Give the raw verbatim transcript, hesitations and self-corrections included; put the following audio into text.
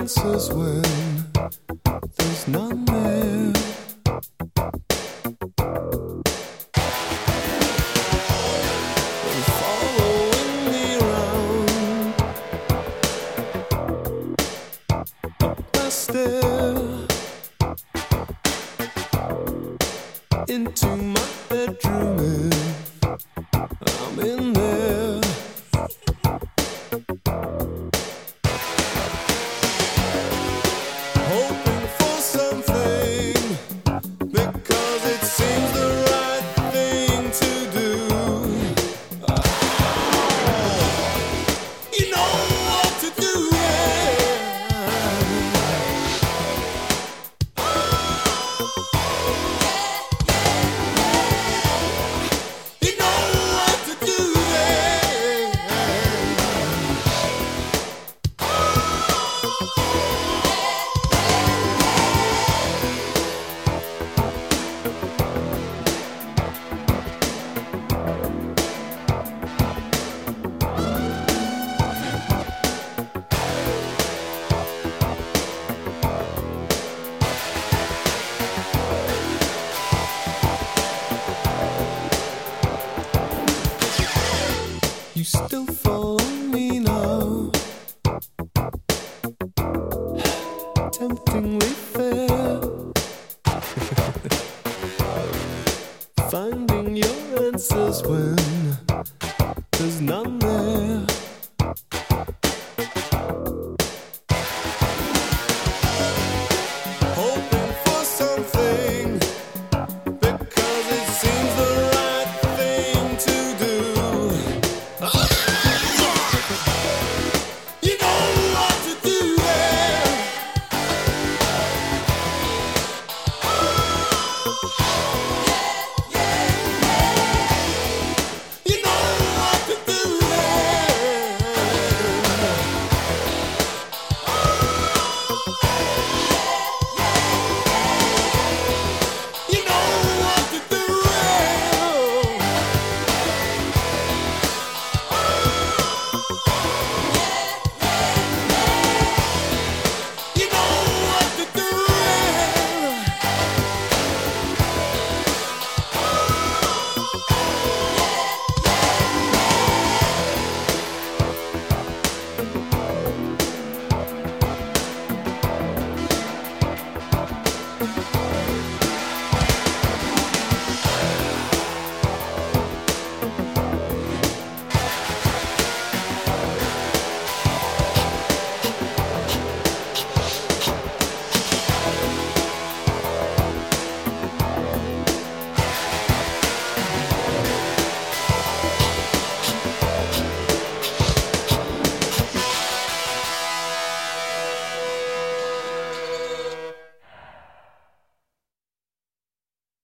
answers when there's none there. And following me around up my stair into my bedroom if I'm in there. Hoping for something because it seems the right thing to do. Oh, you know what to do, yeah. You know what to do, yeah. You still follow me now.